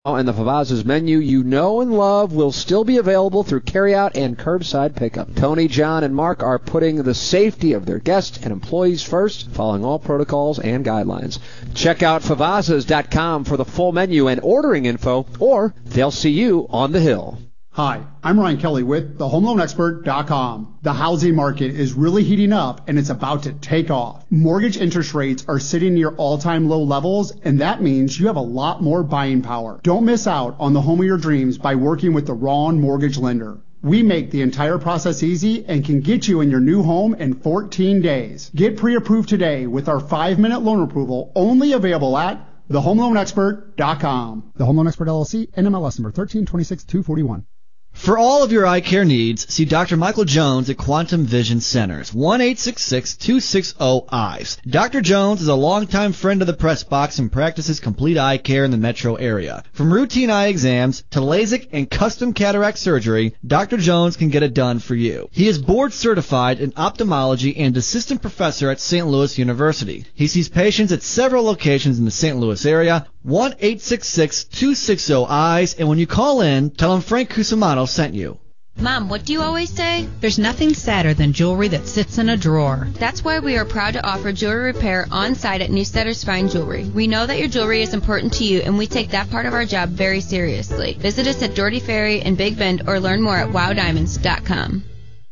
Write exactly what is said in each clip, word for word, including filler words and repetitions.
And the Favazza's menu you know and love will still be available through carryout and curbside pickup. Tony, John, and Mark are putting the safety of their guests and employees first, following all protocols and guidelines. Check out Favazzas dot com for the full menu and ordering info, or they'll see you on the Hill. Hi, I'm Ryan Kelly with the home loan expert dot com. The housing market is really heating up and it's about to take off. Mortgage interest rates are sitting near all-time low levels, and that means you have a lot more buying power. Don't miss out on the home of your dreams by working with the Ron Mortgage Lender. We make the entire process easy and can get you in your new home in fourteen days. Get pre-approved today with our five-minute loan approval, only available at the home loan expert dot com. The Home Loan Expert L L C, N M L S number thirteen twenty-six two forty-one. For all of your eye care needs, see Doctor Michael Jones at Quantum Vision Centers, one eight six six, two six zero, eyes. Doctor Jones is a longtime friend of the press box and practices complete eye care in the metro area. From routine eye exams to LASIK and custom cataract surgery, Doctor Jones can get it done for you. He is board certified in ophthalmology and assistant professor at Saint Louis University. He sees patients at several locations in the Saint Louis area, one eight six six, two six zero, eyes, and when you call in, tell him Frank Cusimano sent you. Mom, what do you always say? There's nothing sadder than jewelry that sits in a drawer. That's why we are proud to offer jewelry repair on site at Newstetter's Fine Jewelry. We know that your jewelry is important to you, and we take that part of our job very seriously. Visit us at Doherty Ferry and Big Bend or learn more at wow diamonds dot com.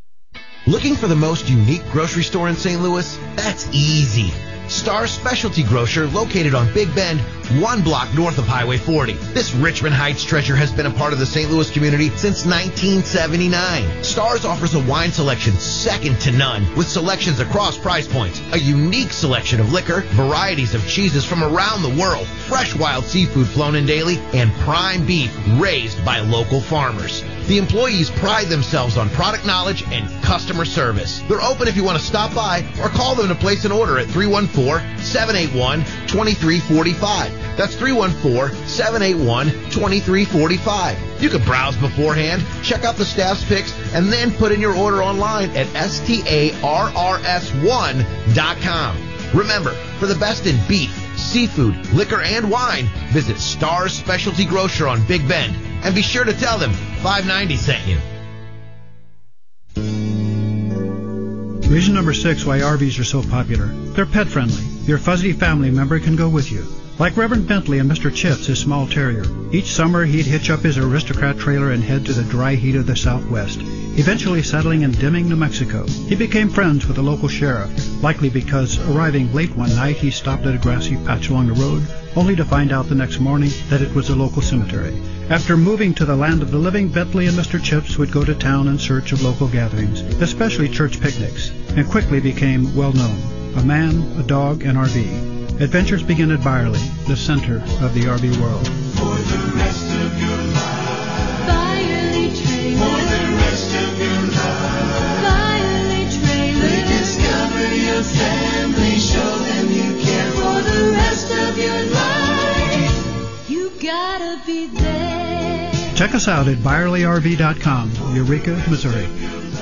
Looking for the most unique grocery store in Saint Louis? That's easy. Star's Specialty Grocer, located on Big Bend, one block north of Highway forty. This Richmond Heights treasure has been a part of the Saint Louis community since nineteen seventy-nine. Star's offers a wine selection second to none, with selections across price points, a unique selection of liquor, varieties of cheeses from around the world, fresh wild seafood flown in daily, and prime beef raised by local farmers. The employees pride themselves on product knowledge and customer service. They're open if you want to stop by or call them to place an order at three one four, seven eight one, two three four five. That's three one four, seven eight one, two three four five. You can browse beforehand, check out the staff's picks, and then put in your order online at S T A R R S one dot com. Remember, for the best in beef, seafood, liquor, and wine, visit Star's Specialty Grocer on Big Bend. And be sure to tell them five ninety sent you. Reason number six why R Vs are so popular. They're pet-friendly. Your fuzzy family member can go with you. Like Reverend Bentley and Mister Chips, his small terrier. Each summer, he'd hitch up his aristocrat trailer and head to the dry heat of the Southwest, eventually settling in Deming, New Mexico. He became friends with the local sheriff, likely because arriving late one night, he stopped at a grassy patch along the road, only to find out the next morning that it was a local cemetery. After moving to the land of the living, Bentley and Mister Chips would go to town in search of local gatherings, especially church picnics, and quickly became well known. A man, a dog, an R V. Adventures begin at Byerly, the center of the R V world. For the rest of your life, Byerly Trailer. For the rest of your life, Byerly Trailer. Rediscover your family, show them you care. For the rest of your life, you gotta be there. Check us out at Byerly R V dot com, Eureka, Missouri.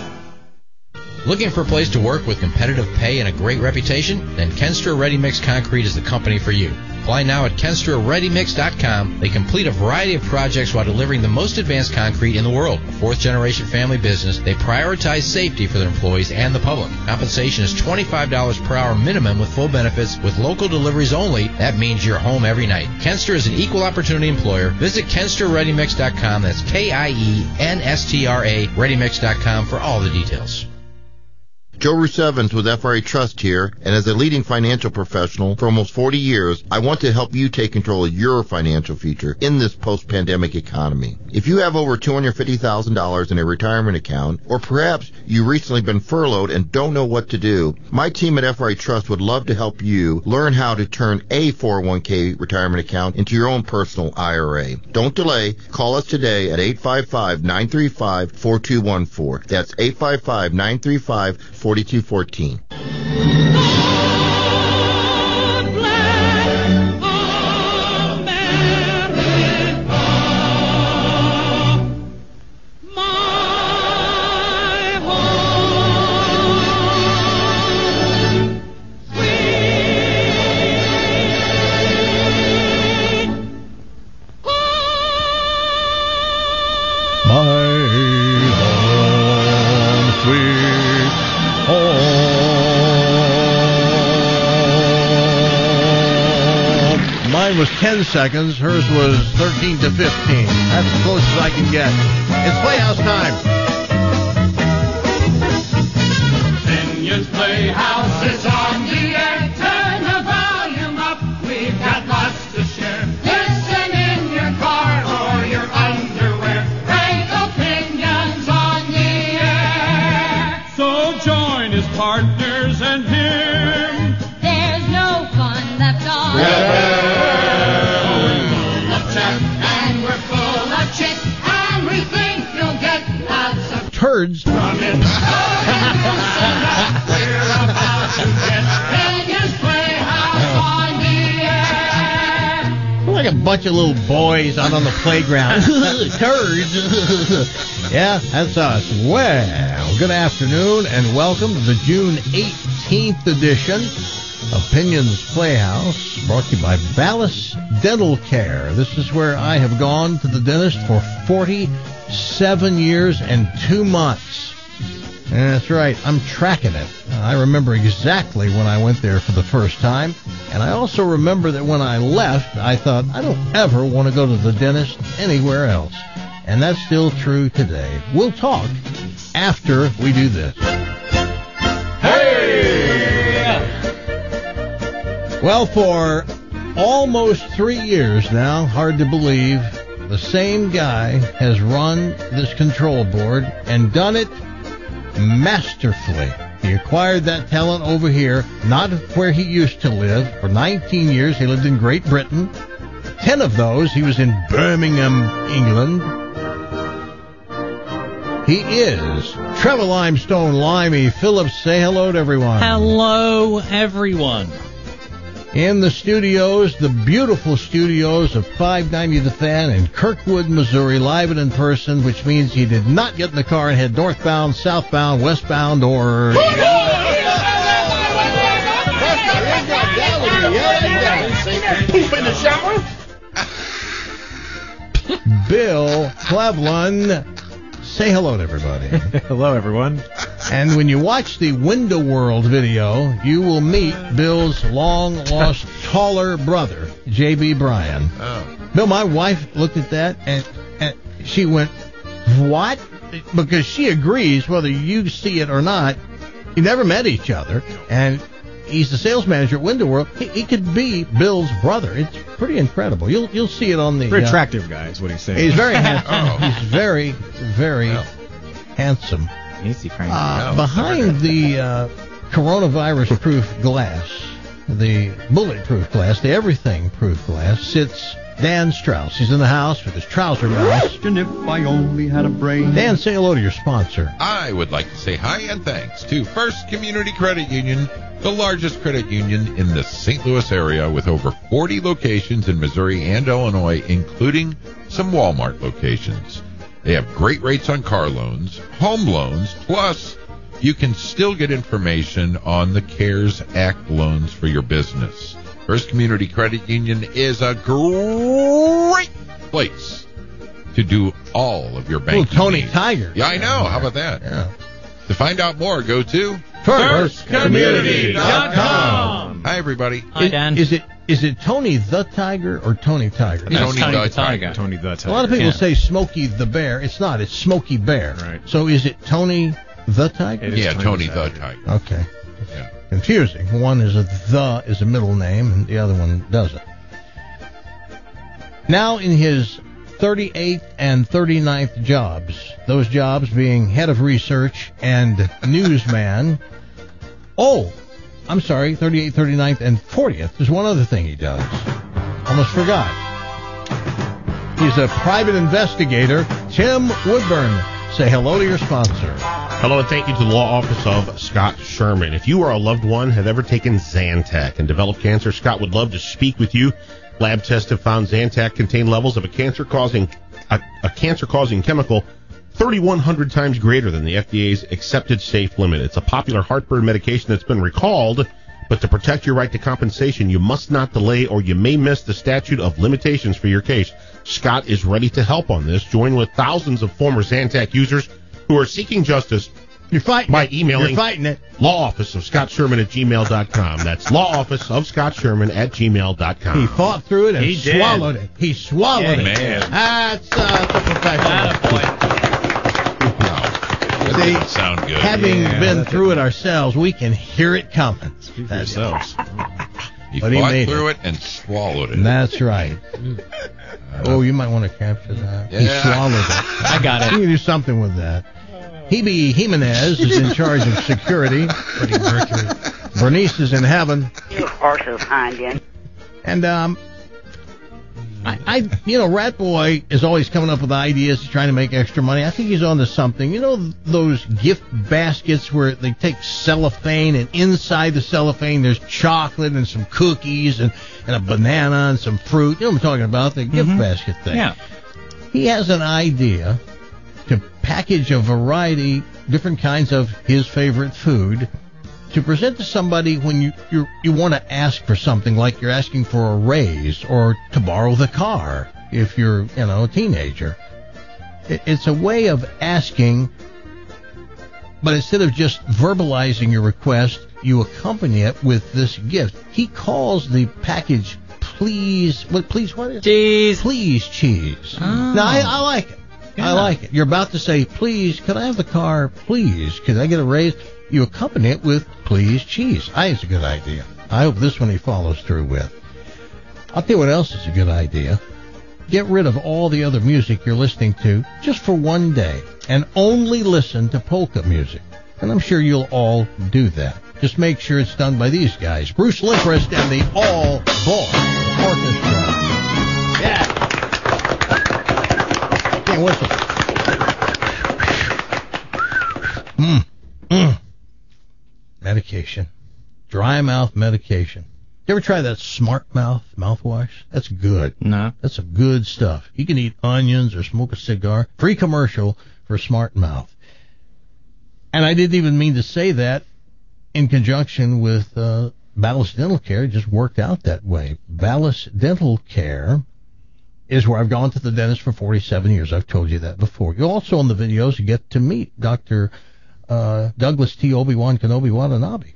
Looking for a place to work with competitive pay and a great reputation? Then Kenstra Ready Mix Concrete is the company for you. Apply now at Kenstra Ready Mix dot com. They complete a variety of projects while delivering the most advanced concrete in the world. A fourth-generation family business, they prioritize safety for their employees and the public. Compensation is twenty-five dollars per hour minimum with full benefits. With local deliveries only, that means you're home every night. Kenstra is an equal opportunity employer. Visit Kenstra Ready Mix dot com. That's K I E N S T R A Ready Mix dot com for all the details. Joe Rousevans with F R A Trust here, and as a leading financial professional for almost forty years, I want to help you take control of your financial future in this post-pandemic economy. If you have over two hundred fifty thousand dollars in a retirement account, or perhaps you recently been furloughed and don't know what to do, my team at F R A Trust would love to help you learn how to turn a four oh one k retirement account into your own personal I R A. Don't delay. Call us today at eight five five, nine three five, four two one four. That's eight five five, nine three five, four two one four. ten seconds. Hers was thirteen to fifteen. That's as close as I can get. It's Playhouse time. Vineyard's Playhouse is on the air. Turn the volume up. We've got lots to share. Listen in your car or your underwear. Frank opinions on the air. So join his partners and him. There's no fun left on. We're full of chat and we're full of chit, and we think you'll get lots of turds from it. We're about to get Vineyard's Playhouse on the air. We're like a bunch of little boys out on the playground. Turds. Yeah, that's us. Well, good afternoon and welcome to the June eighteenth edition of Opinions Playhouse, brought to you by Vallis Dental Care. This is where I have gone to the dentist for forty-seven years and two months. And that's right, I'm tracking it. I remember exactly when I went there for the first time, and I also remember that when I left, I thought, I don't ever want to go to the dentist anywhere else. And that's still true today. We'll talk after we do this. Well, for almost three years now, hard to believe, the same guy has run this control board and done it masterfully. He acquired that talent over here, not where he used to live. For nineteen years, he lived in Great Britain. Ten of those, he was in Birmingham, England. He is Trevor Limestone Limey Phillips. Say hello to everyone. Hello, everyone. In the studios, the beautiful studios of five ninety The Fan in Kirkwood, Missouri, live and in person, which means he did not get in the car and head northbound, southbound, westbound, or... Poop in the shower? Bill Cleveland. Say hello to everybody. Hello, everyone. And when you watch the Window World video, you will meet Bill's long-lost taller brother, J B. Bryan. Oh. Bill, my wife looked at that, and, and she went, what? Because she agrees, whether you see it or not, you never met each other, and he's the sales manager at Window World. He, he could be Bill's brother. It's pretty incredible. You'll you'll see it on the... Very uh, attractive guy is what he's saying. He's very handsome. Oh. He's very, very Oh. handsome. Easy, Frank. Uh, Oh, behind the uh, coronavirus-proof glass, the bulletproof glass, the everything-proof glass, sits Dan Strauss. He's in the house with his trouser mouse. And if I only had a brain. Dan, say hello to your sponsor. I would like to say hi and thanks to First Community Credit Union, the largest credit union in the Saint Louis area with over forty locations in Missouri and Illinois, including some Walmart locations. They have great rates on car loans, home loans, plus you can still get information on the CARES Act loans for your business. First Community Credit Union is a great place to do all of your banking. Little Tony needs. Tiger. Yeah, I know. How about that? Yeah. To find out more, go to First Community dot com. Hi, everybody. Hi, Dan. Is it is it Tony the Tiger or Tony Tiger? Tony, Tony the the Tiger. Tiger. Tony the Tiger. A lot of people Yeah. say Smokey the Bear. It's not. It's Smokey Bear. Right. So is it Tony the Tiger? It is Yeah, Tony Tony the the Tiger. Tiger. Okay. Yeah. Confusing. One is a the is a middle name, and the other one doesn't. Now in his thirty-eighth and thirty-ninth jobs, those jobs being head of research and newsman. Oh, I'm sorry, thirty-eighth, thirty-ninth, and fortieth. There's one other thing he does. Almost forgot. He's a private investigator, Tim Woodburn. Say hello to your sponsor. Hello and thank you to the law office of Scott Sherman. If you or a loved one have ever taken Zantac and developed cancer, Scott would love to speak with you. Lab tests have found Zantac contain levels of a cancer-causing a, a cancer-causing chemical thirty-one hundred times greater than the F D A's accepted safe limit. It's a popular heartburn medication that's been recalled, but to protect your right to compensation, you must not delay or you may miss the statute of limitations for your case. Scott is ready to help on this. Join with thousands of former Zantac users who are seeking justice You're fighting by it. emailing You're fighting it. law office of Scott Sherman at gmail dot com. That's law office of Scott Sherman at gmail dot com. He fought through it and He did. swallowed it. He swallowed Yeah, it. man. That's uh, the professional. That See, didn't sound good. Having Yeah, been that through it ourselves, we can hear it coming. Speak for That's yourselves. He But he fought made through it. and swallowed it. That's right. Oh, you might want to capture that. He Yeah. swallowed it. I got it. You can do something with that. Hebe Jimenez is in charge of security. Freddie Mercury. Bernice is in heaven. You horses behind you. And, um, I, I, you know, Rat Boy is always coming up with ideas, trying to make extra money. I think he's onto something. You know, those gift baskets where they take cellophane and inside the cellophane there's chocolate and some cookies and, and a banana and some fruit. You know what I'm talking about? The gift Mhm. basket thing. Yeah. He has an idea to package a variety, different kinds of his favorite food, to present to somebody when you you you want to ask for something, like you're asking for a raise or to borrow the car if you're, you know, a teenager. It, it's a way of asking, but instead of just verbalizing your request, you accompany it with this gift. He calls the package please, what, please what is it? Cheese. Please cheese. Oh. Now, I, I like it. Yeah. I like it. You're about to say, please, could I have the car, please? Could I get a raise? You accompany it with please cheese. I think it's a good idea. I hope this one he follows through with. I'll tell you what else is a good idea. Get rid of all the other music you're listening to just for one day and only listen to polka music. And I'm sure you'll all do that. Just make sure it's done by these guys. Bruce Limprest and the All Boy Orchestra. Yeah. Can't whistle. Mm. Mm. Medication. Dry mouth medication. You ever try that Smart Mouth mouthwash? That's good. No. That's some good stuff. You can eat onions or smoke a cigar. Free commercial for Smart Mouth. And I didn't even mean to say that in conjunction with uh, Ballast Dental Care. It just worked out that way. Ballast Dental Care is where I've gone to the dentist for forty-seven years. I've told you that before. You also, in the videos, you get to meet Doctor Uh, Douglas T. Obi-Wan Kenobi Watanabe.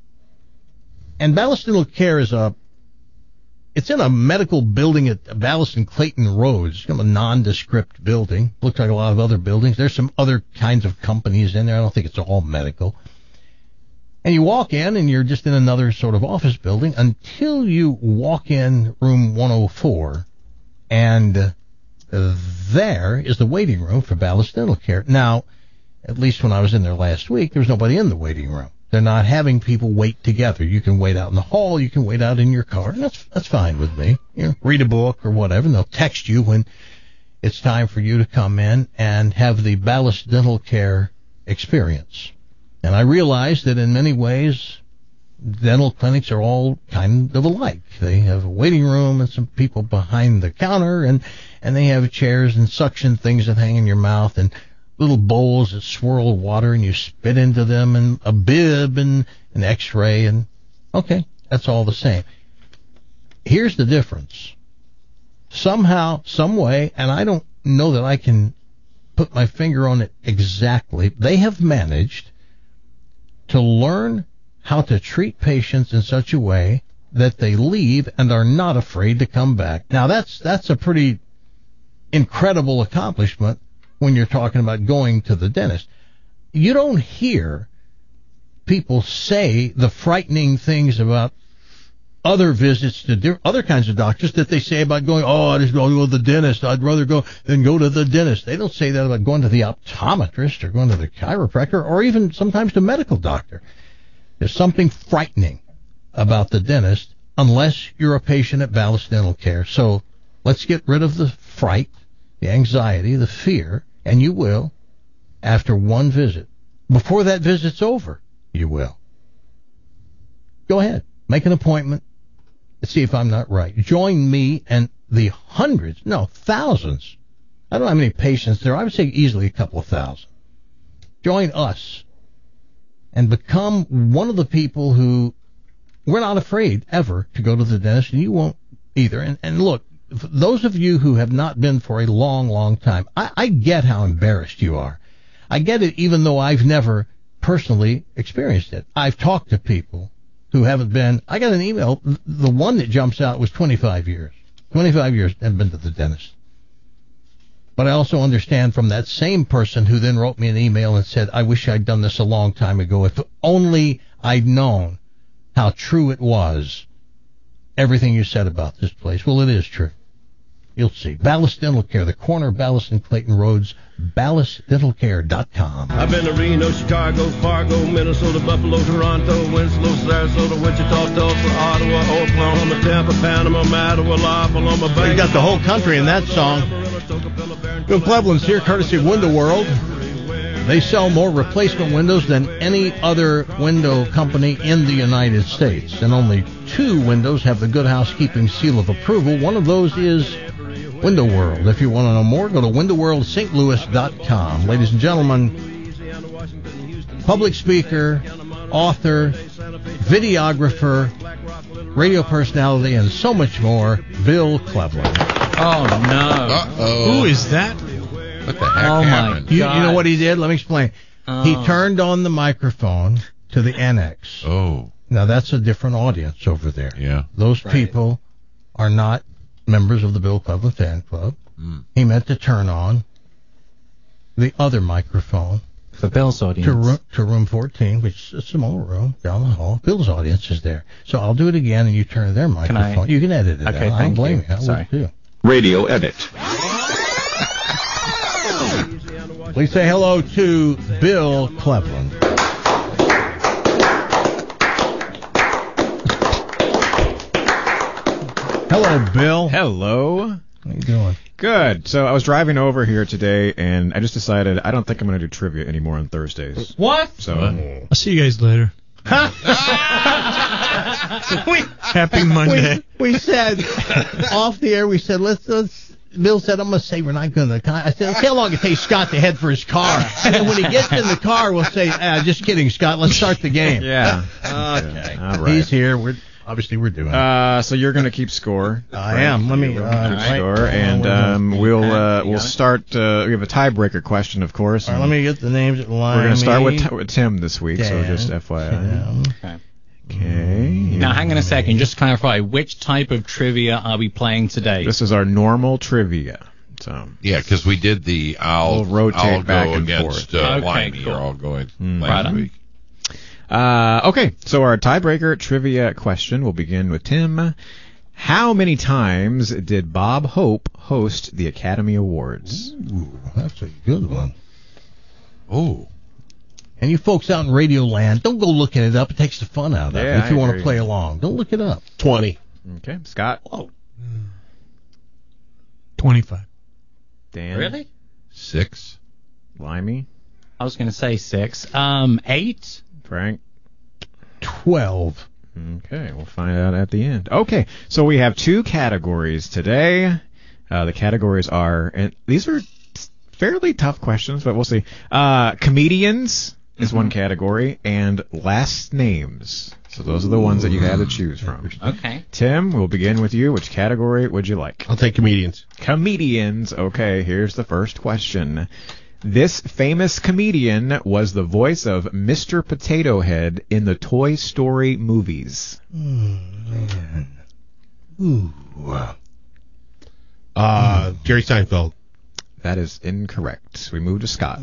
And Ballast Dental Care is a, it's in a medical building at Ballast and Clayton Roads. It's kind of a nondescript building. Looks like a lot of other buildings. There's some other kinds of companies in there. I don't think it's all medical. And you walk in and you're just in another sort of office building until you walk in room one oh four, and uh, there is the waiting room for Ballast Dental Care. Now, at least when I was in there last week, there was nobody in the waiting room. They're not having people wait together. You can wait out in the hall, you can wait out in your car, and that's that's fine with me. You know, read a book or whatever, and they'll text you when it's time for you to come in and have the Ballast Dental Care experience. And I realize that in many ways, dental clinics are all kind of alike. They have a waiting room and some people behind the counter, and, and they have chairs and suction things that hang in your mouth, and little bowls that swirl water, and you spit into them, and a bib and an x-ray, and okay, that's all the same. Here's the difference. Somehow, some way, and I don't know that I can put my finger on it exactly, they have managed to learn how to treat patients in such a way that they leave and are not afraid to come back. Now, that's that's a pretty incredible accomplishment when you're talking about going to the dentist. You don't hear people say the frightening things about other visits to di- other kinds of doctors that they say about going, oh, I just go to the dentist. I'd rather go than go to the dentist. They don't say that about going to the optometrist or going to the chiropractor or even sometimes the medical doctor. There's something frightening about the dentist unless you're a patient at Ballast Dental Care. So let's get rid of the fright, the anxiety, the fear, and you will after one visit. Before that visit's over, you will. Go ahead. Make an appointment. Let's see if I'm not right. Join me and the hundreds, no, thousands. I don't know how many patients there are. I would say easily a couple of thousand. Join us and become one of the people who we're not afraid ever to go to the dentist, and you won't either. And, and look, those of you who have not been for a long, long time, I, I get how embarrassed you are. I get it, even though I've never personally experienced it. I've talked to people who haven't been. I got an email. The one that jumps out was twenty-five years. twenty-five years haven't been to the dentist. But I also understand from that same person who then wrote me an email and said, I wish I'd done this a long time ago. If only I'd known how true it was, everything you said about this place. Well, it is true. You'll see. Ballast Dental Care, the corner of Ballast and Clayton Roads, ballast dental care dot com. I've been to Reno, Chicago, Fargo, Minnesota, Buffalo, Toronto, Winslow, Sarasota, Wichita, Tulsa, Ottawa, Oklahoma, Tampa, Panama, Mattawa, La Paloma, Bay. You got the whole country in that song. Bill Cleveland's here, courtesy of Window World. They sell more replacement windows than any other window company in the United States. And only two windows have the Good Housekeeping seal of approval. One of those is Window World. If you want to know more, go to window world st louis dot com. Ladies and gentlemen, public speaker, author, videographer, radio personality, and so much more, Bill Cleveland. Oh, no. Uh-oh. Who is that? What the heck Oh, my happened? You, you know what he did? Let me explain. Oh. He turned on the microphone to the annex. Oh. Now, that's a different audience over there. Yeah. Those Right. people are not members of the Bill Cleveland Fan Club. Mm. He meant to turn on the other microphone The Bill's audience. to room, to room fourteen, which is a smaller room down the hall. Bill's audience is there. So I'll do it again, and you turn their microphone. I- You can edit it Okay, out. I don't thank blame you. you. I would Sorry. too. Radio edit. Please say hello to Bill Cleveland. Hello, Bill. Hello. How you doing? Good. So I was driving over here today, and I just decided I don't think I'm going to do trivia anymore on Thursdays. What? So I'll see you guys later. we, Happy Monday. We, we said off the air. We said let's let's. Bill said, I'm going to say we're not going to. I said, okay, how long it takes Scott to head for his car? And then when he gets in the car, we'll say, ah, just kidding, Scott. Let's start the game. yeah. Okay. All right. He's here. We're obviously we're doing. it. Uh, so you're going to keep score. I am. Let me You're uh, gonna keep right. score, and um, we'll uh, we'll start. Uh, we have a tiebreaker question, of course. All right, let me get the names at line. We're going to start with, with Tim this week, so Dan, just F Y I. Tim. Okay. Okay. Now, hang on a second. Just to clarify, which type of trivia are we playing today? This is our normal trivia. So Yeah, because we did the I'll, We'll rotate I'll back go and against forth. uh, Okay, Limey cool. or I'll go Mm. last Right on. week. Uh, okay, so our tiebreaker trivia question will begin with Tim. How many times did Bob Hope host the Academy Awards? Ooh, that's a good one. Oh. And you folks out in Radio Land, don't go looking it up. It takes the fun out of it. Yeah, If you I want to agree. play along, don't look it up. twenty. Okay, Scott. Oh, twenty-five. Dan. Really? Six. Limey. I was going to say six. Um, eight? Frank. twelve. Okay, we'll find out at the end. Okay, so we have two categories today. Uh, the categories are, and these are fairly tough questions, but we'll see. Uh, comedians is one category, and last names. So those are the ones that you had to choose from. Okay. Tim, we'll begin with you. Which category would you like? I'll take comedians. Comedians. Okay, here's the first question. This famous comedian was the voice of Mister Potato Head in the Toy Story movies. Man. Ooh. Uh, Jerry Seinfeld. That is incorrect. We move to Scott.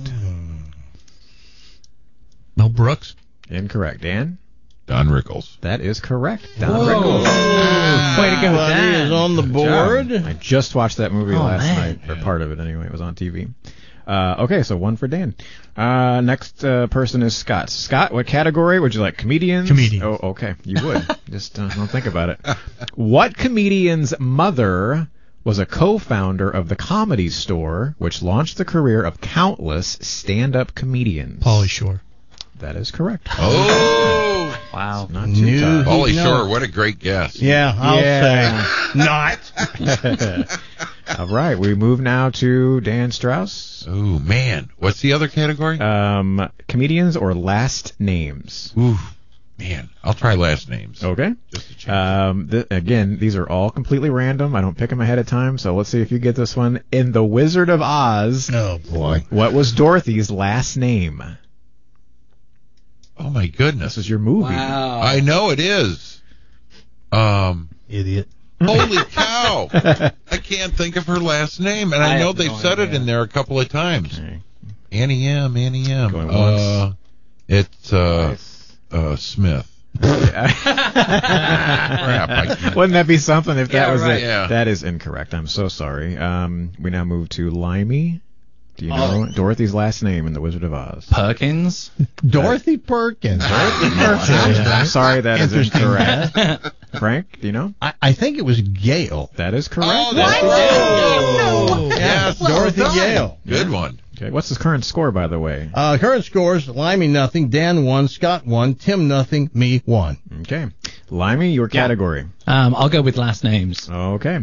Mel Brooks. Incorrect. Dan? Don Rickles. That is correct. Don Whoa. Rickles. Way to go, Buddy Dan. is on the Good board. job. I just watched that movie Oh, last man. night, or part of it anyway. It was on T V. Uh, okay, so one for Dan. Uh, next uh, person is Scott. Scott, what category would you like? Comedians? Comedians. Oh, okay. You would. Just uh, don't think about it. What comedian's mother was a co-founder of the Comedy Store, which launched the career of countless stand-up comedians? Pauly Shore. That is correct. Oh! Wow. Not too New- tough. Pauly No. Shore, what a great guess. Yeah, I'll Yeah. say not. All right, we move now to Dan Strauss. Oh, man. What's the other category? Um, comedians or last names? Ooh, man. I'll try last names. Okay. Just to change. Um, th- again, these are all completely random. I don't pick them ahead of time, so let's see if you get this one. In The Wizard of Oz, Oh boy. what was Dorothy's last name? Oh my goodness. This is your movie. Wow. I know it is. Um, Idiot. Holy cow! I can't think of her last name, and I, I know have they've no said idea. it in there a couple of times. Okay. Annie M. Annie M. Going Uh, once. it's uh, Twice. uh, Smith. Yeah. Crap, I can't. Wouldn't that be something if that Yeah, was right. it? Yeah. That is incorrect. I'm so sorry. Um, we now move to Limey. Do you Oh. know Dorothy's last name in The Wizard of Oz? Perkins. Dorothy Perkins. Dorothy I'm, I'm sorry, that is Interesting. incorrect. Frank, do you know? I, I think it was Gale. That is correct. Oh, that's right. No. Yes, Dorothy Gale. Good one. Okay, what's his current score, by the way? Uh, current scores: Limey nothing, Dan one, Scott one, Tim nothing, me one. Okay, Limey, your category. Um, I'll go with last names. Okay.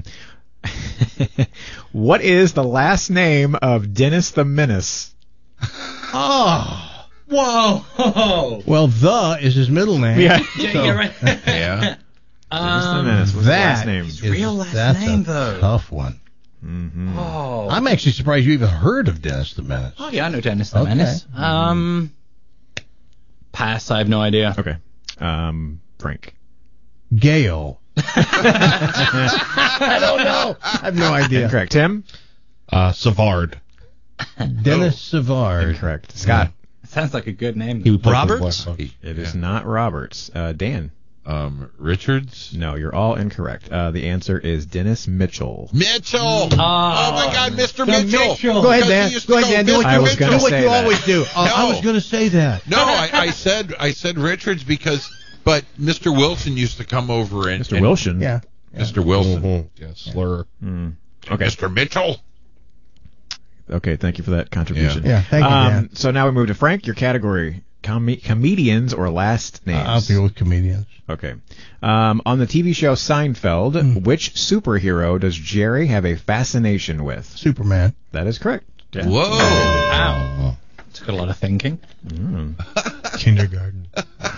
What is the last name of Dennis the Menace? Oh, Whoa. well, the is his middle name. Yeah. Yeah, So you're right. Yeah. Dennis the Um, Menace. What's his last that name? is real last that's name, a though. tough one. Mm-hmm. oh. I'm actually surprised you even heard of Dennis the Menace. oh, yeah, I know Dennis the Okay. Menace. Um, pass. I have no idea. Okay. Um, Frank. Gale. I don't know. I have no idea. Incorrect. Tim. Uh, Savard. Dennis Savard. Incorrect. Scott. Sounds like a good name. He would play for the Roberts? Blackhawks. It is not Roberts. Uh, Dan. Um, Richards. No, you're all incorrect. Uh, the answer is Dennis Mitchell. Mitchell. Oh, my God, Mister Mitchell. Go ahead, Because Dan. he used Go to ahead, Dan. Do Mister what I you, was do gonna what say you that. always do. Uh, I No. was going to say that. No, I, I said I said Richards because, but Mister Wilson used to come over and Mister and- Wilson. Yeah. Mister Wilson. Mhm. Yeah, slur. Mm. Okay. Mister Mitchell. Okay. Thank you for that contribution. Yeah, thank you, um, Dan. So now we move to Frank. Your category: Com- comedians or last names. I'll deal with comedians. Okay. Um, on the T V show Seinfeld, Mm. which superhero does Jerry have a fascination with? Superman. That is correct. Yeah. Whoa. Wow. Took a lot of thinking. Mm. Kindergarten.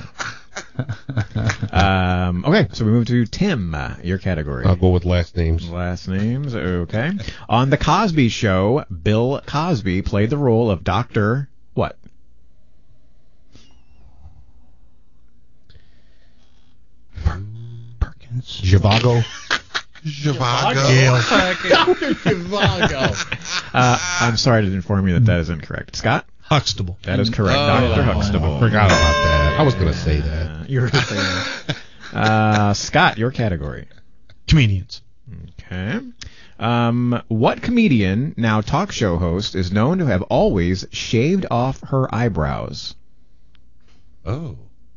Um, okay, so we move to Tim, uh, your category. I'll go with last names. Last names, okay. On the Cosby Show, Bill Cosby played the role of Doctor what? Perkins. Zhivago. Zhivago. Doctor Zhivago. Uh, I'm sorry to inform you that that is incorrect. Scott? Huxtable. That is correct. Oh. Doctor Huxtable. I forgot about that. I was going to say that. Uh, you were going to say that. Uh, Scott, your category. Comedians. Okay. Um, what comedian, now talk show host, is known to have always shaved off her eyebrows? Oh.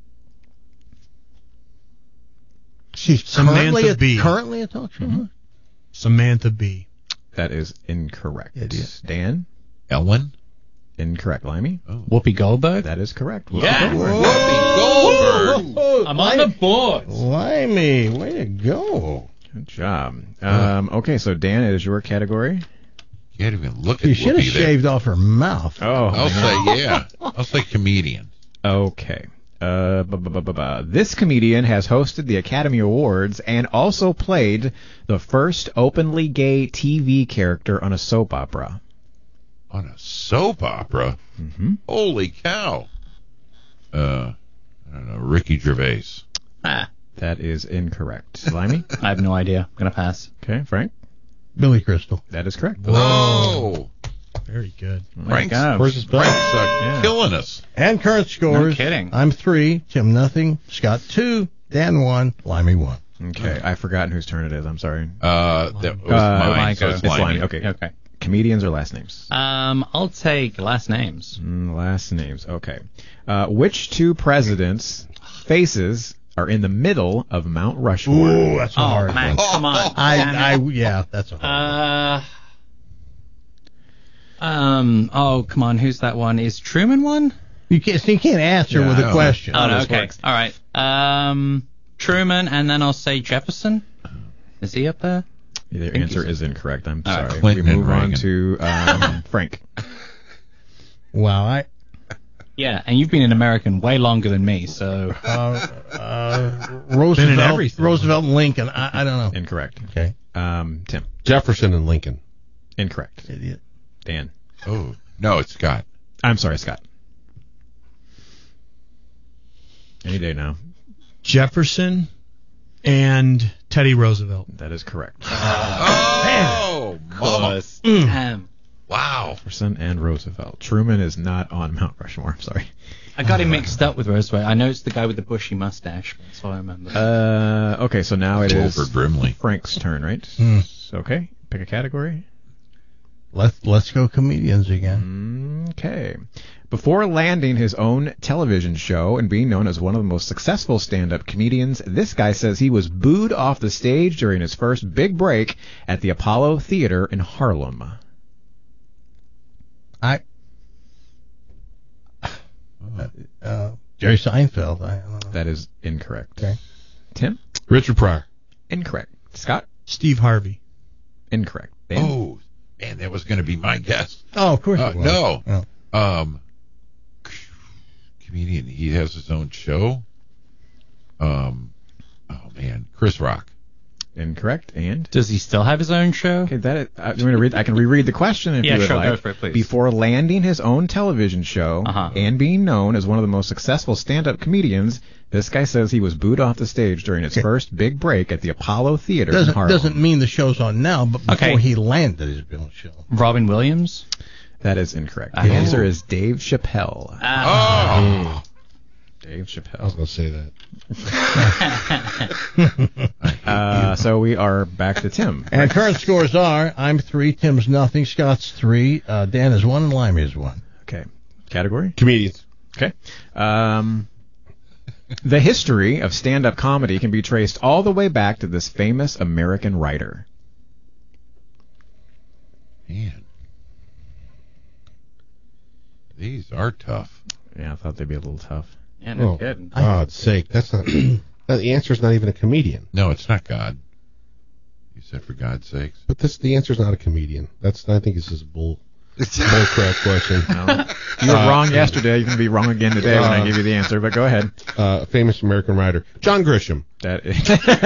She's Samantha currently a, Bee. currently a talk show. host? Samantha Bee. That is incorrect. Idiot. Dan? Ellen. Incorrect. Limey? Whoopi Goldberg. That is correct. Yeah. Whoopi Goldberg. Oh, I'm on the board. Limey, way to go. Good job. Um, okay, so Dan, it is your category. You can't even look at You should have Whoopi there. shaved off her mouth. Oh, I'll say yeah. I'll say comedian. okay. Uh, bu- bu- bu- bu- bu- this comedian has hosted the Academy Awards and also played the first openly gay T V character on a soap opera. On a soap opera? Mm-hmm. Holy cow. Uh, I don't know. Ricky Gervais. Ah, That is incorrect. Limey? I have no idea. I'm gonna pass. Okay, Frank? Billy Crystal. That is correct. Whoa. Very good. Frank's, go. Frank's uh, Yeah. killing us. And current scores. No kidding. I'm three, Tim nothing, Scott two, Dan one, Limey one. Okay, I've forgotten whose turn it is. I'm sorry. Uh, that was Uh, mine, so Mine it's It's Limey. Limey. Okay. Okay. Comedians or last names? Um, I'll take last names. Mm, last names. Okay. Uh, which two presidents' faces are in the middle of Mount Rushmore? Ooh, that's a Oh hard man, one. come on. I, I, yeah, that's a hard Uh, um. Oh, come on. Who's that one? Is Truman one? one. You can't, so you can't answer Yeah, with I a know. question. Oh, no, this okay. works. All right. Um, Truman, and then I'll say Jefferson. Is he up there? Your Think answer he's- is incorrect. I'm All right, sorry. Clinton we and move on Reagan. to um, Frank. Wow, I, Yeah, and you've been an American way longer than me, so. uh, uh, Been in Roosevelt, everything. Roosevelt and Lincoln. I, I don't know. Incorrect. Okay. Um, Tim. Jefferson and Lincoln. Incorrect. Idiot. Dan. Oh, no, it's Scott. I'm sorry, Scott. Any day now. Jefferson and Teddy Roosevelt. That is correct. Oh, mama. Damn. Wow. Jefferson and Roosevelt. Truman is not on Mount Rushmore. I'm sorry. I got him mixed up with Roosevelt. I know it's the guy with the bushy mustache. That's all I remember. Uh, okay, so now it is Wilford Brimley. Frank's turn, right? Hmm. Okay, pick a category. Let's let's go comedians again. Okay. Before landing his own television show and being known as one of the most successful stand-up comedians, this guy says he was booed off the stage during his first big break at the Apollo Theater in Harlem. I. Uh, uh, Jerry Seinfeld. I don't know. That is incorrect. Okay. Tim? Richard Pryor. Incorrect. Scott? Steve Harvey. Incorrect. Dan? Oh, man, that was going to be my guess. Oh, of course Uh, it was. no. Oh. Um, comedian. He has his own show. Um, oh man, Chris Rock. Incorrect. And? Does he still have his own show? Okay, that is, I'm going to read. I can reread the question if Yeah, you would sure, like. go for it, please. Before landing his own television show Uh-huh. and being known as one of the most successful stand-up comedians, this guy says he was booed off the stage during his Okay. first big break at the Apollo Theater in Doesn't Harlem. doesn't mean the show's on now, but before Okay. he landed his own show. Robin Williams? That is incorrect. Oh. The answer is Dave Chappelle. Oh. Dave Chappelle. I was going to say that. Uh, so we are back to Tim. And current scores are: I'm three, Tim's nothing, Scott's three, uh, Dan is one, and Limey is one. Okay. Category? Comedians. Okay. Um, the history of stand-up comedy can be traced all the way back to this famous American writer. Man, these are tough. Yeah, I thought they'd be a little tough. Yeah, no Oh, kidding. God's sake. That's not. The answer's not even a comedian. No, it's not God. You said for God's sakes. But this, the answer's not a comedian. That's. I think this is a bull. Bull crap question. No. You were Uh, wrong yesterday. You can be wrong again today when I give you the answer, but go ahead. Uh, famous American writer, John Grisham. That is.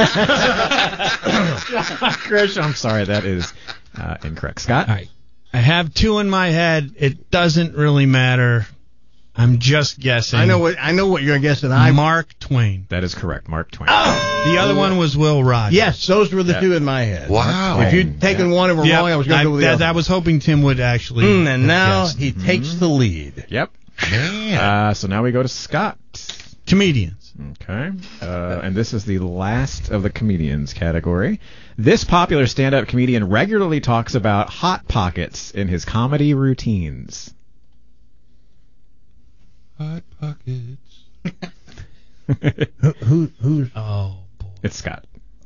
Grisham, I'm sorry, that is uh, incorrect. Scott? I, I have two in my head. It doesn't really matter. I'm just guessing. I know what I know what you're guessing. I Mark Twain. That is correct, Mark Twain. The other one was Will Rogers. Yes, those were the Yeah. two in my head. Wow. If you'd taken one and were Yep. wrong, I was going I, to go with the that, other. I was hoping Tim would actually. Mm, and now guess. he takes the lead. Yep. Man. Uh, so now we go to Scott. Comedians. Okay. Uh, and this is the last of the comedians category. This popular stand-up comedian regularly talks about Hot Pockets in his comedy routines. Hot Pockets. Who, who who's Oh, boy. It's Scott.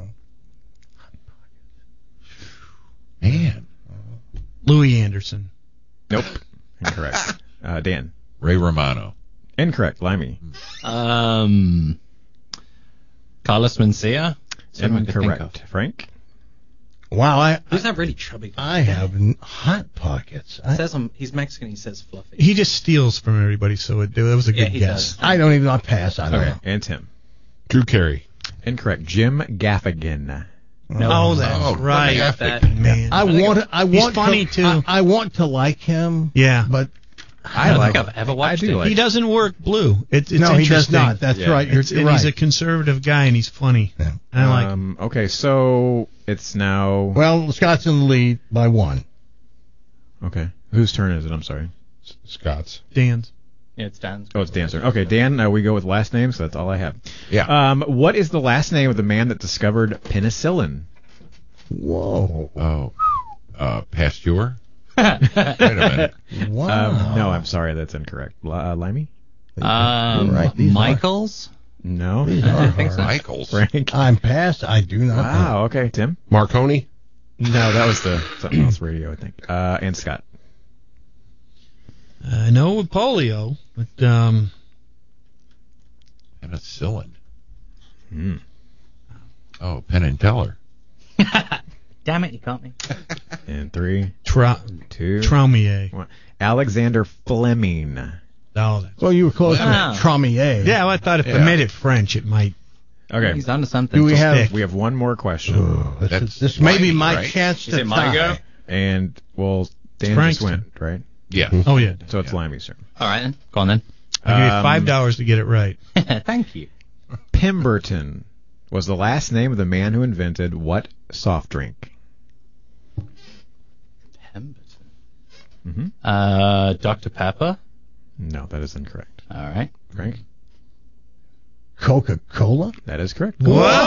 Man. Louis Anderson. Nope. Incorrect. Uh, Dan. Ray Romano. Incorrect. Limey. Um, Carlos Mencia? That's what I could think of. Incorrect. Frank. Wow, I Who's that really chubby guy? I have n- hot pockets. I, It says I'm, he's Mexican. He says fluffy. He just steals from everybody, so it, that was a Yeah, good he guess. does. I don't even. I pass. I don't Okay. know. And Tim. Drew Carey. Incorrect. Jim Gaffigan. Oh, that's Oh, right. look at That man. I want. I He's want. funny, to, too. I, I want to like him. Yeah. But I don't like think I've ever watched I do it. like He doesn't work blue. It, it's no, he does interesting. not. That's Yeah. right. You're, It's, you're and right. he's a conservative guy, and he's funny. Yeah. I like him. Um, okay, so it's now. Well, Scott's in the lead by one. Okay. Whose turn is it? I'm sorry. Scott's. Dan's. Yeah, it's Dan's. Oh, it's Dan's turn. Okay, Dan, uh, we go with last names, so that's all I have. Yeah. Um, what is the last name of the man that discovered penicillin? Whoa. Oh. Uh, Pasteur? Wait a minute. Wow. Um, no, I'm sorry, that's incorrect. L- uh, Limey? Um, You're right, these are- Michaels? No. These are hard. Michaels. Frank? I'm past. I do not. Wow, okay. Tim? Marconi. No, that was the something else radio, I think. Uh, and Scott. I know with polio, but um, Penicillin. Hmm. Oh, Penn and Teller. Damn it, you caught me. And three, Tra- two, Traumier. one. Alexander Fleming. Oh, that's Well, you were close Wow. to Traumier. yeah. Well, I thought if Yeah. I made it French, it might. Okay. He's onto something. Do we have? Stick. We have one more question. Oh, this That's is, this may be Limey, my right? chance Is to it my tie. go? And, well, Dan Frank's just went, right? Yeah. Oh yeah. So it's Yeah. Limey's turn. All right, then. Go on, then. I'll give you Um, five dollars to get it right. Thank you. Pemberton was the last name of the man who invented what soft drink? Pemberton. Mm-hmm. Uh, Doctor Pepper. No, that is incorrect. All right. Frank? Coca-Cola? That is correct.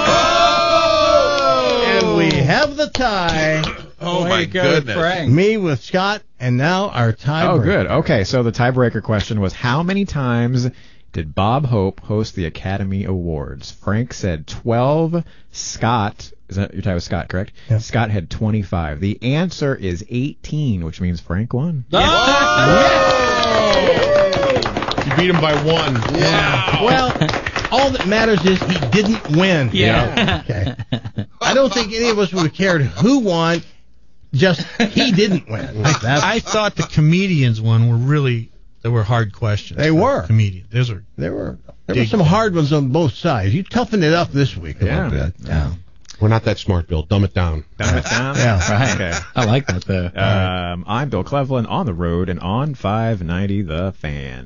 And we have the tie. Oh, my goodness. Frank. Me with Scott, and now our tie. Oh, good. Okay, so the tiebreaker question was how many times did Bob Hope host the Academy Awards? Frank said twelve. Scott, is that your tie with Scott, correct? Yeah. Scott had twenty-five. The answer is eighteen, which means Frank won. You beat him by one. Yeah. Well, all that matters is he didn't win. Yeah. Okay. I don't think any of us would have cared who won. Just he didn't win. That's, I thought the comedians one were really they were hard questions. They were. comedians. Those are there were there were Dig some them. hard ones on both sides. You toughened it up this week a Yeah. little bit. Yeah. We're not that smart, Bill. Dumb it down. Dumb it down? Yeah. Right. Okay. I like that though. Um, I'm Bill Cleveland on the road and on five ninety The Fan.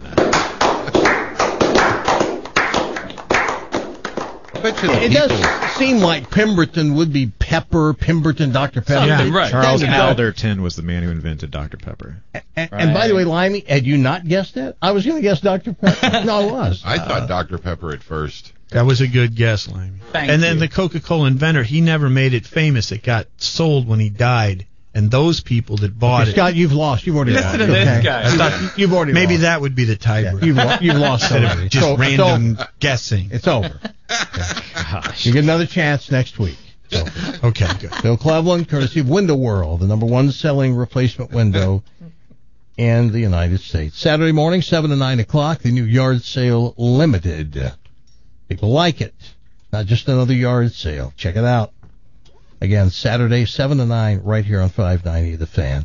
I bet you the It people- does seem like Pemberton would be Pepper, Pemberton, Doctor Pepper. Something, right. Charles Kind of- Alderton was the man who invented Doctor Pepper. And, and by the way, Limey, had you not guessed that? I was going to guess Doctor Pepper. No, I was. I thought Doctor Pepper at first. that was a good guess, Limey. Thank and then you. the Coca-Cola inventor, he never made it famous. It got sold when he died, and those people that bought Okay, it. Scott, you've lost. You've already Listen lost. to this Okay. guy. I thought you've already Maybe lost. that would be the Yeah, tiebreaker. you've, lo- you've lost Instead already. of just So- random so guessing. it's over. Gosh. You get another chance next week. So, Okay, good. Bill Cleveland, courtesy of Window World, the number one selling replacement window in the United States. Saturday morning, seven to nine o'clock, the new yard sale limited. People like it. Not just another yard sale. Check it out. Again, Saturday, seven to nine, right here on five ninety The Fan.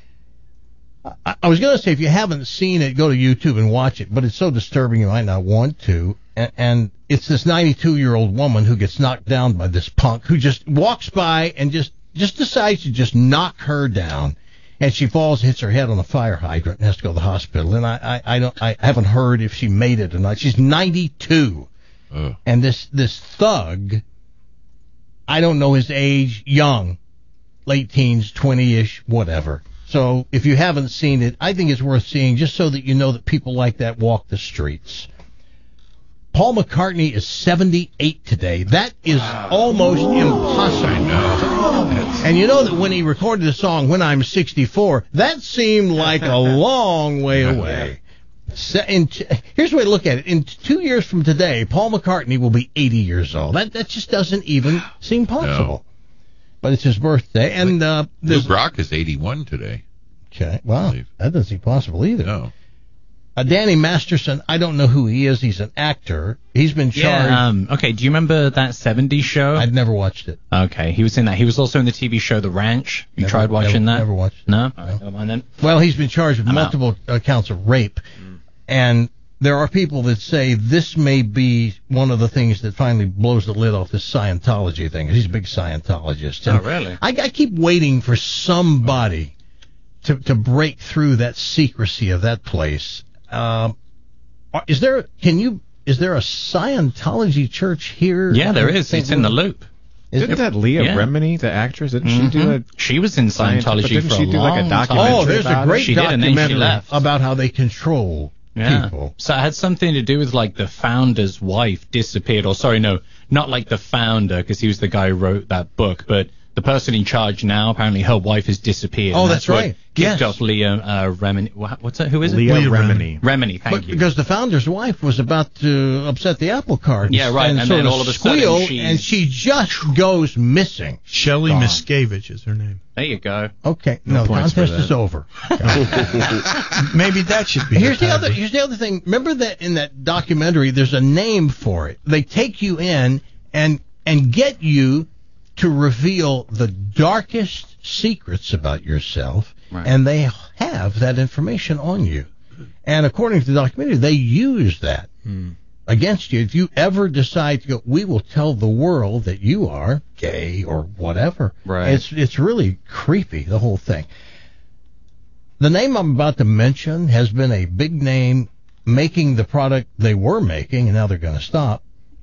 I, I was going to say, if you haven't seen it, go to YouTube and watch it, but it's so disturbing you might not want to. And, and it's this ninety-two-year-old woman who gets knocked down by this punk who just walks by and just, just decides to just knock her down. And she falls, hits her head on a fire hydrant, and has to go to the hospital. And I, I, I don't, I haven't heard if she made it or not. She's ninety-two. Ugh. And this, this thug, I don't know his age, young, late teens, twenty-ish, whatever. So if you haven't seen it, I think it's worth seeing just so that you know that people like that walk the streets. Paul McCartney is seventy-eight today. That is almost impossible. I know. And you know that when he recorded the song When I'm sixty-four, that seemed like a long way away. Se- in t- here's the way to look at it. In t- two years from today, Paul McCartney will be eighty years old. That that just doesn't even seem possible. No. But it's his birthday, and uh, Lou this, Brock is eighty-one today. okay, wow, that doesn't seem possible either. No. Uh, Danny Masterson, I don't know who he is. He's an actor. He's been charged. Yeah, um, okay, do you remember that seventies show? I'd never watched it. Okay, he was in that. He was also in the T V show The Ranch. You Never- tried watching never- that? never watched it. No? All right, never mind then. Well, he's been charged with I'm multiple uh, counts of rape, and there are people that say this may be one of the things that finally blows the lid off this Scientology thing. He's a big Scientologist. And Oh, really? I, I keep waiting for somebody to to break through that secrecy of that place. Um, is there? Can you? Is there a Scientology church here? Yeah, there is. It's in the Loop. Is Didn't it? that Leah Yeah. Remini, the actress, didn't she do Mhm. a She was in Science- but Scientology didn't for she a do, like, a long documentary time. Oh, there's a about it? great She did, and then she documentary left. about how they control Yeah. people. So it had something to do with like the founder's wife disappeared, or sorry, no, not like the founder, because he was the guy who wrote that book, but the person in charge now, apparently her wife has disappeared. Oh, and that's what right. Kicked Yes. off Leah uh, Remini. wha- What's that? Who is it? Leah, Leah Remini? Remini, thank But you. because the founder's wife was about to upset the apple cart. Yeah, right, and sort then of all of a sudden squeal, she's- and she just goes missing. Shelley Gone. Miscavige is her name. There you go. Okay, No no, the points for contest that. is over. Maybe that should be. Here's the tiebreaker. other. Here's the other thing. Remember that in that documentary, there's a name for it. They take you in and and get you to reveal the darkest secrets about yourself, Right. and they have that information on you. And according to the documentary, they use that against you. If you ever decide to go, we will tell the world that you are gay or whatever. Right. It's it's really creepy, the whole thing. The name I'm about to mention has been a big name making the product they were making, and now they're going to stop,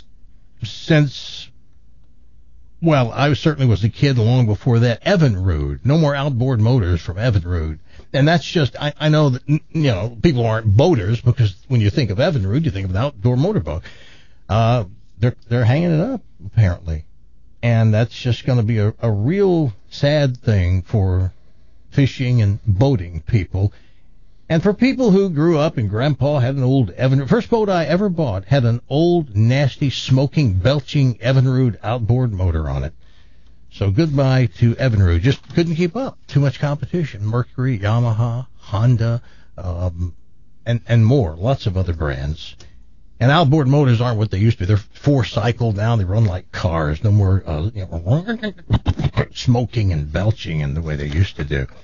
since, well, I certainly was a kid long before that. Evinrude. No more outboard motors from Evinrude. And that's just, I, I know that, you know, people aren't boaters, because when you think of Evinrude, you think of an outdoor motorboat. Uh, they're, they're hanging it up, apparently. And that's just going to be a, a real sad thing for fishing and boating people. And for people who grew up and Grandpa had an old Evinrude. First boat I ever bought had an old, nasty, smoking, belching Evinrude outboard motor on it. So goodbye to Evinrude. Just couldn't keep up. Too much competition. Mercury, Yamaha, Honda, um, and, and more. Lots of other brands. And outboard motors aren't what they used to be. They're four-cycle now. They run like cars. No more uh, you know, smoking and belching in the way they used to do.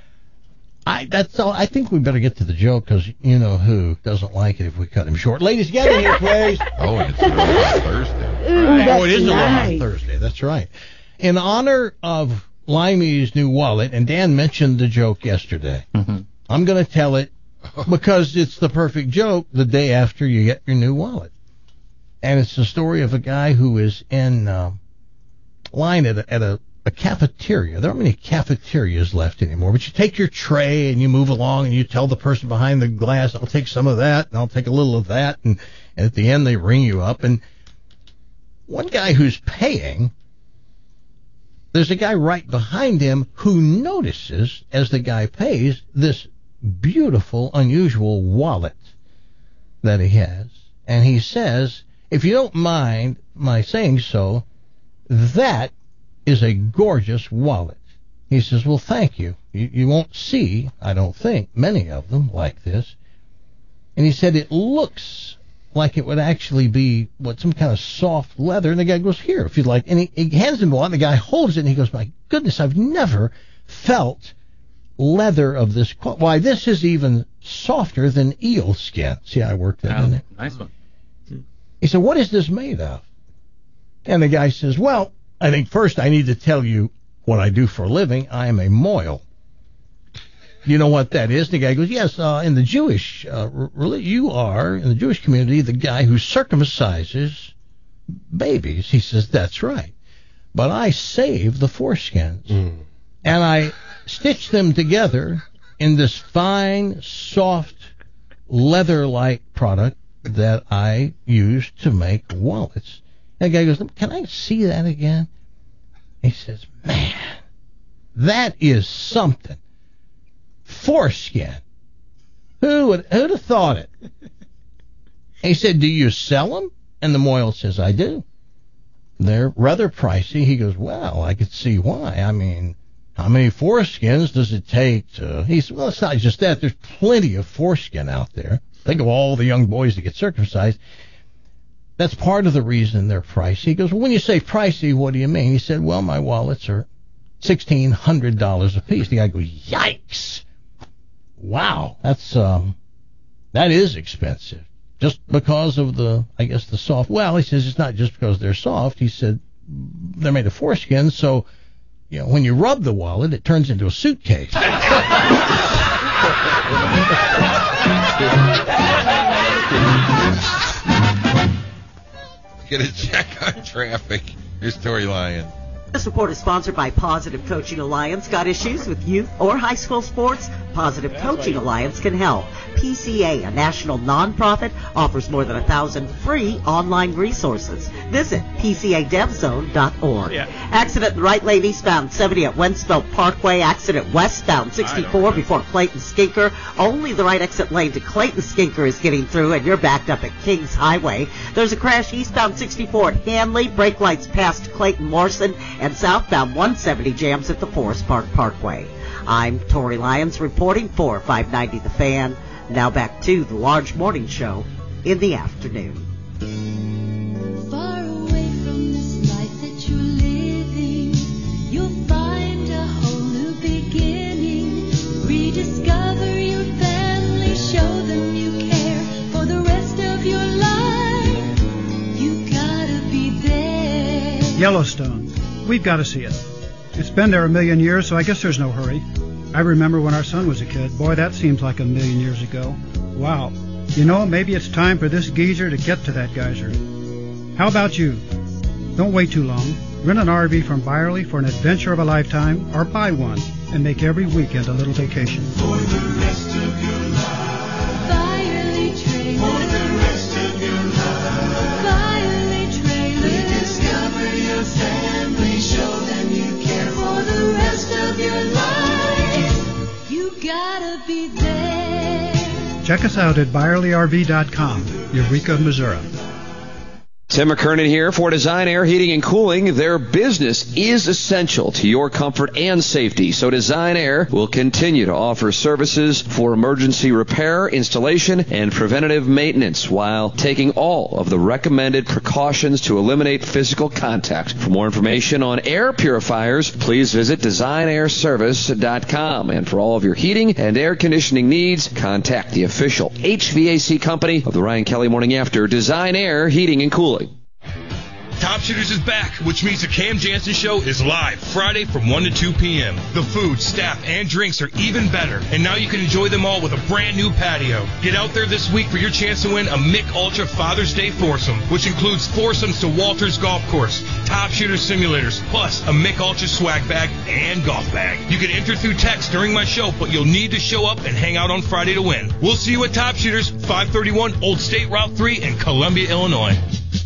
I that's all. I think we better get to the joke, because you know who doesn't like it if we cut him short. Ladies, get in here, please. Oh, and it's Aloha Thursday. Ooh, Right. oh, it is Aloha nice. Thursday. That's right. In honor of Limey's new wallet, and Dan mentioned the joke yesterday, Mm-hmm. I'm going to tell it because it's the perfect joke the day after you get your new wallet. And it's the story of a guy who is in uh, line at a, at a, a cafeteria. There aren't many cafeterias left anymore, but you take your tray and you move along and you tell the person behind the glass, I'll take some of that and I'll take a little of that. And, and at the end, they ring you up. And one guy who's paying, there's a guy right behind him who notices, as the guy pays, this beautiful, unusual wallet that he has. And he says, if you don't mind my saying so, that is a gorgeous wallet. He says, well, thank you. You, you won't see, I don't think, many of them like this. And he said, it looks like it would actually be, what, some kind of soft leather. And the guy goes, here, if you'd like. And he, he hands him one, and the guy holds it, and he goes, my goodness, I've never felt leather of this quality. Why, this is even softer than eel skin. See how I worked that Oh, in there? nice one. He said, what is this made of? And the guy says, well, I think first I need to tell you what I do for a living. I am a moil. You know what that is? The guy goes, yes, uh, in the Jewish, uh, really, you are, in the Jewish community, the guy who circumcises babies. He says, that's right. But I save the foreskins. Mm. And I stitch them together in this fine, soft, leather-like product that I use to make wallets. And the guy goes, can I see that again? He says, man, that is something. Foreskin. Who would who'd have thought it? He said, do you sell them? And the moil says, I do. They're rather pricey. He goes, well, I could see why. I mean, how many foreskins does it take to... He said, well, it's not just that. There's plenty of foreskin out there. Think of all the young boys that get circumcised. That's part of the reason they're pricey. He goes, well, when you say pricey, what do you mean? He said, well, my wallets are sixteen hundred dollars a piece. The guy goes, yikes. Wow, that's um, that is expensive. Just because of the, I guess, the soft. Well, he says it's not just because they're soft. He said they're made of foreskin, so you know when you rub the wallet, it turns into a suitcase. Get a check on traffic. Here's Tori Lyon. This report is sponsored by Positive Coaching Alliance. Got issues with youth or high school sports? Positive Coaching Alliance can help. P C A, a national nonprofit, offers more than a thousand free online resources. Visit P C A dev zone dot org. Yeah. Accident right lane eastbound seventy at Wenstville Parkway. Accident westbound sixty-four before Clayton Skinker. Only the right exit lane to Clayton Skinker is getting through, and you're backed up at Kings Highway. There's a crash eastbound sixty-four at Hanley. Brake lights past Clayton Morrison, and southbound one seventy jams at the Forest Park Parkway. I'm Tori Lyons reporting for five ninety The Fan. Now back to the Large Morning Show in the afternoon. Far away from this life that you're living, you'll find a whole new beginning. Rediscover your family, show them you care for the rest of your life. You gotta be there. Yellowstone. We've got to see it. It's been there a million years, so I guess there's no hurry. I remember when our son was a kid. Boy, that seems like a million years ago. Wow. You know, maybe it's time for this geezer to get to that geyser. How about you? Don't wait too long. Rent an R V from Byerly for an adventure of a lifetime, or buy one and make every weekend a little vacation. For the rest of your life. Byerly Trailer. For the rest of your life. Byerly Trailer. We discover your family, show them you care. For the rest of your life, you gotta be there. Check us out at Byerly R V dot com, Eureka, Missouri. Tim McKernan here for Design Air Heating and Cooling. Their business is essential to your comfort and safety, so Design Air will continue to offer services for emergency repair, installation, and preventative maintenance while taking all of the recommended precautions to eliminate physical contact. For more information on air purifiers, please visit design air service dot com. And for all of your heating and air conditioning needs, contact the official H V A C company of the Ryan Kelly Morning After, Design Air Heating and Cooling. Top Shooters is back, which means the Cam Jansen Show is live Friday from one to two p.m. The food, staff, and drinks are even better, and now you can enjoy them all with a brand new patio. Get out there this week for your chance to win a Mick Ultra Father's Day foursome, which includes foursomes to Walters Golf Course, Top Shooter simulators, plus a Mick Ultra swag bag and golf bag. You can enter through text during my show, but you'll need to show up and hang out on Friday to win. We'll see you at Top Shooters, five thirty-one Old State Route three in Columbia, Illinois.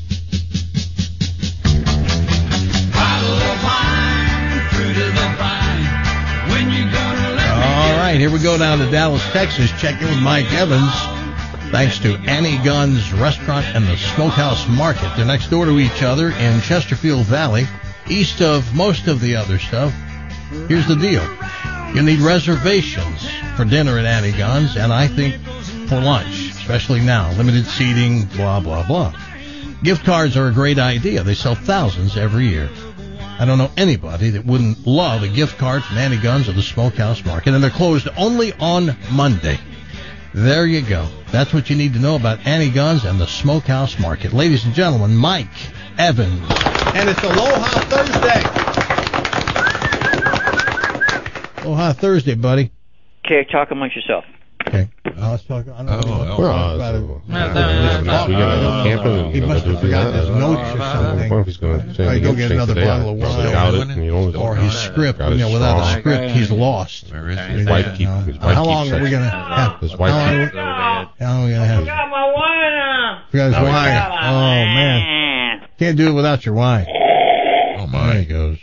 All right, here we go down to Dallas, Texas. Check in with Mike Evans. Thanks to Annie Gunn's Restaurant and the Smokehouse Market. They're next door to each other in Chesterfield Valley, east of most of the other stuff. Here's the deal. You need reservations for dinner at Annie Gunn's, and I think for lunch, especially now. Limited seating, blah, blah, blah. Gift cards are a great idea. They sell thousands every year. I don't know anybody that wouldn't love a gift card from Annie Gunn's or the Smokehouse Market, and they're closed only on Monday. There you go. That's what you need to know about Annie Gunn's and the Smokehouse Market. Ladies and gentlemen, Mike Evans. And it's Aloha Thursday. Aloha Thursday, buddy. Okay, talk amongst yourself. Okay. Uh, let's talk. I don't know Oh, what well, talk uh, about it. We gotta go camping. He must have forgotten his notes or something. What if he's going to Or he go get another bottle of wine. Or his script. You know, without a script, he's lost. Where is His wife keep- his wife How long keeps are we it. going to have? His wife How long, keeps- how long are we going to have? Got my wine on. You guys My wine. wine. Oh, man. Can't do it without your wine. Oh, my. There he goes.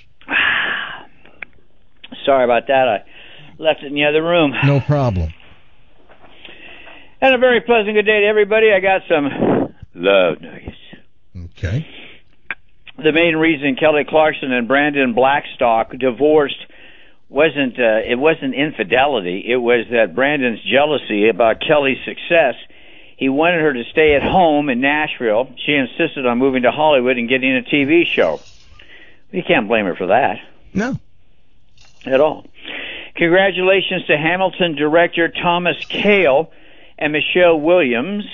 Sorry about that. I left it in the other room. No problem. And a very pleasant good day to everybody. I got some love nuggets. Okay. The main reason Kelly Clarkson and Brandon Blackstock divorced wasn't uh, it wasn't infidelity. It was that Brandon's jealousy about Kelly's success. He wanted her to stay at home in Nashville. She insisted on moving to Hollywood and getting a T V show. You can't blame her for that. No. At all. Congratulations to Hamilton director Thomas Kail and Michelle Williams.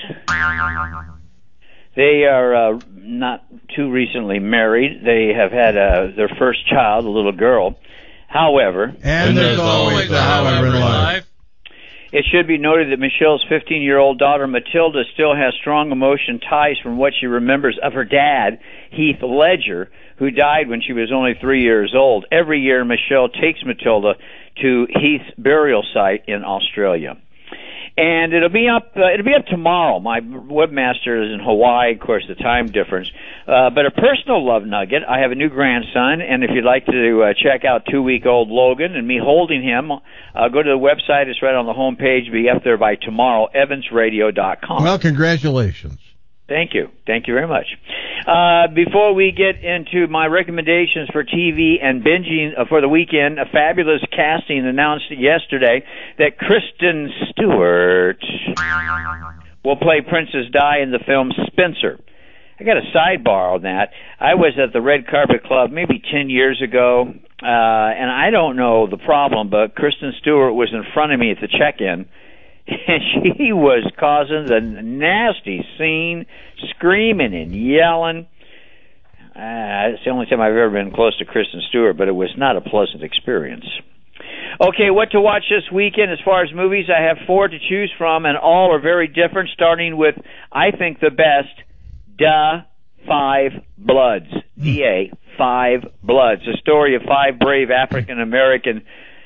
They are uh, not too recently married. They have had uh, their first child, a little girl. However, and, and there's, there's always a however in life. It should be noted that Michelle's fifteen-year-old daughter Matilda still has strong emotion ties from what she remembers of her dad, Heath Ledger, who died when she was only three years old. Every year, Michelle takes Matilda to Heath's burial site in Australia. And it'll be up. Uh, it'll be up tomorrow. My webmaster is in Hawaii, of course, the time difference. Uh, but a personal love nugget. I have a new grandson, and if you'd like to uh, check out two-week-old Logan and me holding him, uh, go to the website. It's right on the home page. Be up there by tomorrow. Evans Radio dot com. Well, congratulations. Thank you. Thank you very much. Uh, before we get into my recommendations for T V and binging uh, for the weekend, a fabulous casting announced yesterday that Kristen Stewart will play Princess Di in the film Spencer. I got a sidebar on that. I was at the Red Carpet Club maybe ten years ago, uh, and I don't know the problem, but Kristen Stewart was in front of me at the check-in, and she was causing the nasty scene, screaming and yelling. Uh, it's the only time I've ever been close to Kristen Stewart, but it was not a pleasant experience. Okay, what to watch this weekend as far as movies? I have four to choose from, and all are very different, starting with, I think, the best, Da Five Bloods. D A, Five Bloods. A story of five brave African-American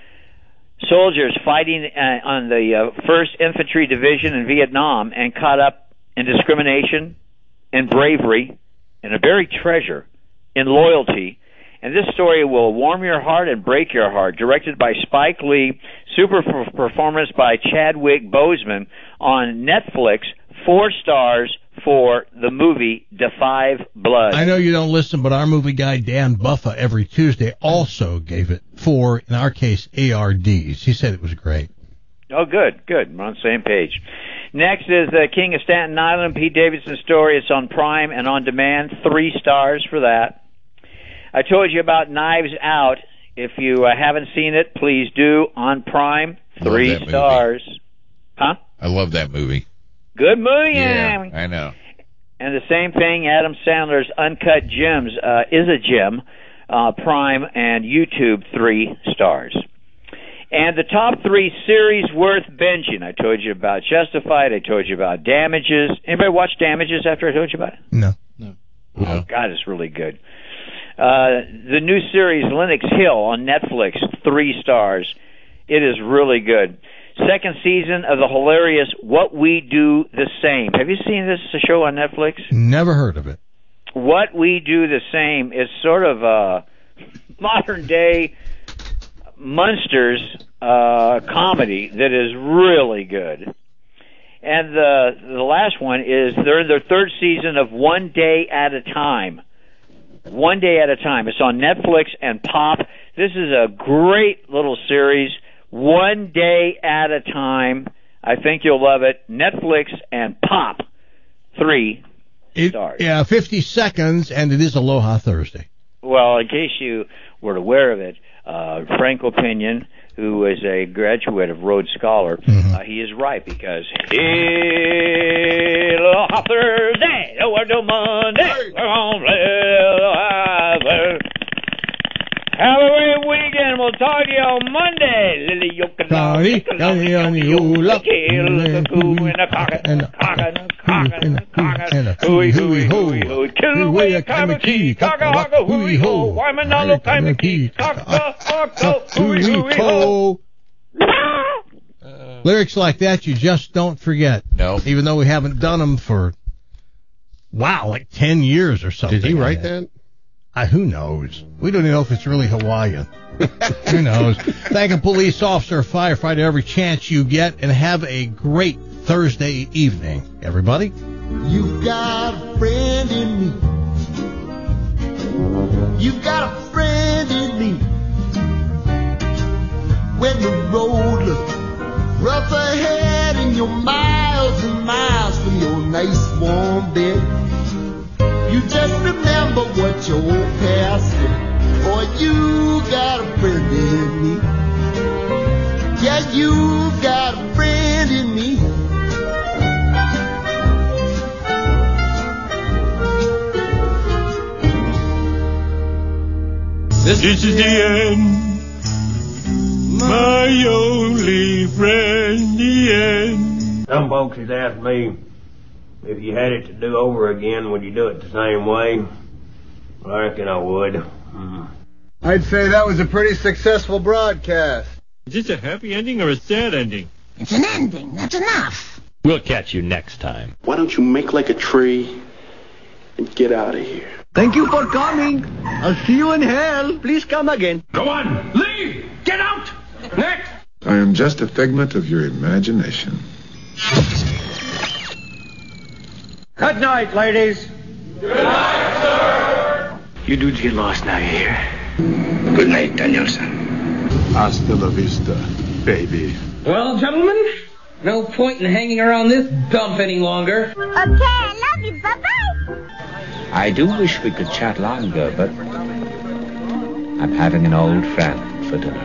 soldiers fighting uh, on the uh, first Infantry Division in Vietnam and caught up in discrimination and bravery and a buried treasure in loyalty. And this story will warm your heart and break your heart. Directed by Spike Lee, super performance by Chadwick Boseman on Netflix. Four stars for the movie Da Five Bloods. I know you don't listen, but our movie guy Dan Buffa every Tuesday also gave it four, in our case, A R Ds. He said it was great. Oh, good, good. We're on the same page. Next is The King of Staten Island, Pete Davidson's story. It's on Prime and on demand. Three stars for that. I told you about Knives Out. If you uh, haven't seen it, please do. On Prime, three stars. Huh? I love that movie. Good movie, Yeah, Adam. I know. And the same thing, Adam Sandler's Uncut Gems uh, is a gem. Uh, Prime and YouTube, three stars. And the top three series worth binging. I told you about Justified. I told you about Damages. Anybody watch Damages after I told you about it? No. No. Oh, God, it's really good. Uh, the new series Lenox Hill on Netflix, three stars. It is really good. Second season of the hilarious What We Do the Same. Have you seen this show on Netflix? Never heard of it. What We Do the Same is sort of a modern day Munsters uh, comedy that is really good. And the the last one is they're in their third season of One Day at a Time. One Day at a Time. It's on Netflix and Pop. This is a great little series. One Day at a Time. I think you'll love it. Netflix and Pop. Three It, stars. yeah, fifty seconds, and it is Aloha Thursday. Well, in case you weren't aware of it, uh, Frank Opinion, who is a graduate of Rhodes Scholar, Mm-hmm. uh, he is right because Aloha Thursday, no Monday, we're on Aloha. Halloween weekend, we'll talk to you on Monday. Lily Kari, kari, ani, ula, and a cock and a cock and a cock and a cock and a hooey hooey hooey hooey kill away a kamaki kaka haka hooey ho why man no kamaki kaka haka hooey hooey ho. Lyrics like that you just don't forget. No. Even though we haven't done them for, wow, like ten years or something. Did he write that? Uh, who knows? We don't even know if it's really Hawaiian. Who knows? Thank a police officer or firefighter every chance you get, and have a great Thursday evening, everybody. You got a friend in me. You got a friend in me. When the road looks rough ahead and you're miles and miles from your nice warm bed, you just remember what your old past said. Boy, you got a friend in me. Yeah, you got a friend in me. This is the end. My only friend, the end. Some folks has asked me, if you had it to do over again, would you do it the same way? Well, I reckon I would. Mm. I'd say that was a pretty successful broadcast. Is this a happy ending or a sad ending? It's an ending. That's enough. We'll catch you next time. Why don't you make like a tree and get out of here? Thank you for coming. I'll see you in hell. Please come again. Go on, leave! Get out! Next! I am just a figment of your imagination. Good night, ladies. Good night, sir! You dudes get lost now, you hear? Good night, Danielson. Hasta la vista, baby. Well, gentlemen, no point in hanging around this dump any longer. Okay, I love you. Bye-bye. I do wish we could chat longer, but I'm having an old friend for dinner.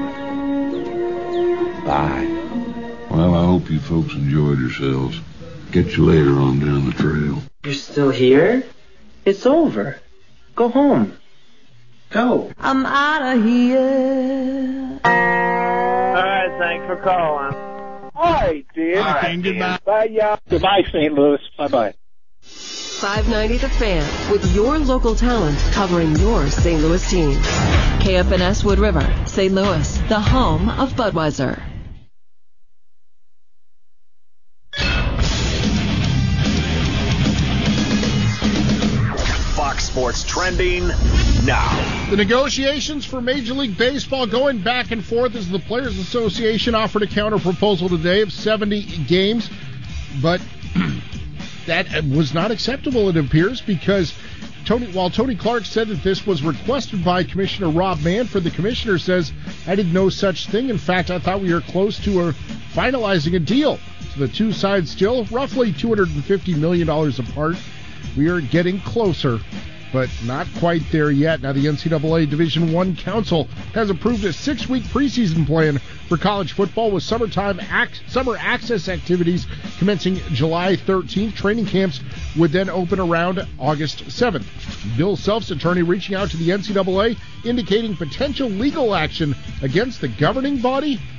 Bye. Well, I hope you folks enjoyed yourselves. Get you later on down the trail. You're still here? It's over. Go home. Go. I'm out of here. All right, thanks for calling. All right, dude. All right, goodbye. Bye, y'all. Goodbye, Saint Louis. Bye-bye. five ninety The Fan, with your local talent covering your Saint Louis teams. K F N S Wood River, Saint Louis, the home of Budweiser. Fox Sports trending now. The negotiations for Major League Baseball going back and forth as the Players Association offered a counter proposal today of seventy games, but that was not acceptable, it appears, because Tony, while Tony Clark said that this was requested by Commissioner Rob Manfred, the commissioner says, I did no such thing. In fact, I thought we were close to a, finalizing a deal. So the two sides still roughly two hundred fifty million dollars apart. We are getting closer, but not quite there yet. Now, the N C double A Division I Council has approved a six-week preseason plan for college football with summertime ac- summer access activities commencing July thirteenth. Training camps would then open around August seventh. Bill Self's attorney reaching out to the N C double A, indicating potential legal action against the governing body